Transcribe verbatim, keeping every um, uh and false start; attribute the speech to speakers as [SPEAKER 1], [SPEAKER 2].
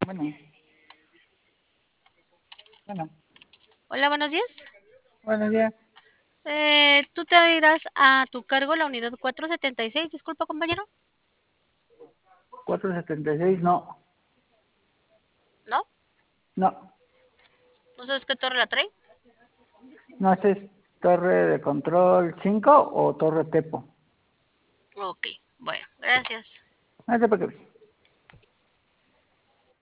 [SPEAKER 1] Bueno, bueno,
[SPEAKER 2] Hola, buenos días.
[SPEAKER 1] buenos días.
[SPEAKER 2] Eh, tú te irás a tu cargo la unidad cuatrocientos setenta y seis. Disculpa, compañero.
[SPEAKER 1] cuatrocientos setenta y seis, no,
[SPEAKER 2] ¿No?
[SPEAKER 1] no,
[SPEAKER 2] ¿No sabes qué torre la trae?
[SPEAKER 1] no sé, ¿es torre de control cinco o torre Tepo?
[SPEAKER 2] Ok, bueno, gracias.
[SPEAKER 1] No sé por qué.